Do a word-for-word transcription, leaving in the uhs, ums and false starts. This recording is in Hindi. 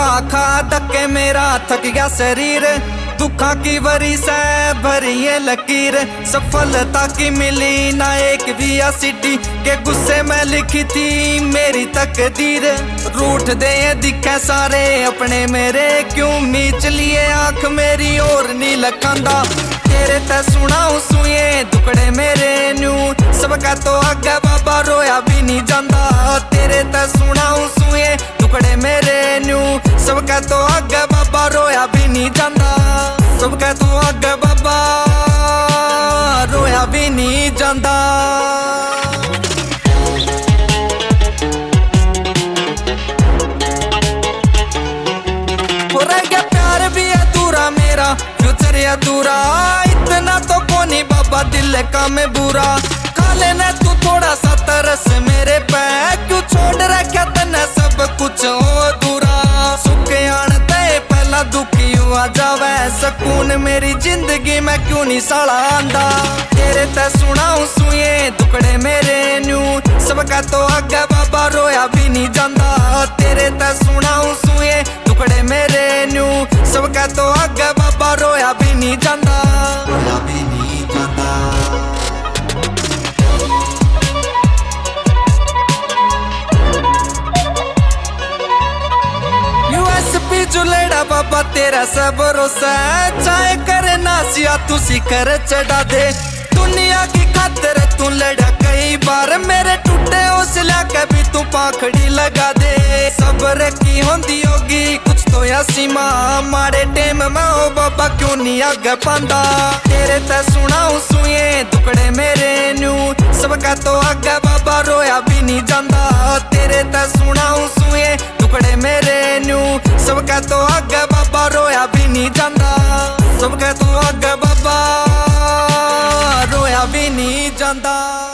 खा खा धक्के मेरा थक गया शरीर, दुखा की वरी से भरी है लकीर। सफलता की मिली ना एक भी सीटी के गुस्से में लिखी थी मेरी तकदीर। रूठ दे दिखे सारे अपने मेरे, क्यों मीच लिए आंख मेरी और नी लखांदा। तेरे ते सुनाऊं सुए दुकड़े मेरे न्यू, सबका तो आगे बाबा रोया भी नहीं जांदा। तेरे ते सुनाऊं सुए दुकड़े मेरे न्यू, सबका तो आगे बाबा रोया भी नहीं जांदा। सबका तो आगे बाबा रोया भी नहीं जांदा। हो रह गया प्यार भी अधूरा मेरा, फ्यूचर अधूरा। इतना तो कोनी बाबा दिल का मैं बुरा। खा लेना तू थोड़ा सा तरस मेरे पे, क्यों छोड़ रखा तने सब कुछ अधूरा। सुख आनते पहला दुखी हुआ जावे, सुकून मेरी जिंदगी में क्यों नहीं साला आंदा। तेरे ते सुनाऊं सुए दुकड़े मेरे न्यू, सबका तो आगे बाबा रोया भी नहीं जांदा। तेरे ते सुनाऊं सुए दुकड़े मेरे न्यू, सबका तो आगे बाबा रोया भी नहीं जांदा। रोया भी नहीं जांदा। यूएसपी जुलेड़ा बाबा तेरा सब भरोसा, चाहे करे नासिया तू शिखर चढ़ा दे। दुनिया की खातिर तू लड़ा कई बार, मेरे टूटे हौसला कभी तू पाखड़ी लगा दे। सब्र की होंदी होगी कुछ तो या सीमा, मारे टेम में हो बाबा क्यों नहीं आगे पांदा। तेरे ते सुनाऊं सुए दुकड़े मेरे न्यू, सबका तो आगे बाबा रोया भी नहीं जांदा। तेरे ते सुनाऊं सुए दुकड़े मेरे न्यू, सबका तो आगे बाबा रोया भी नहीं जांदा। सबका तो आगे बाबा रोया भी नहीं जांदा।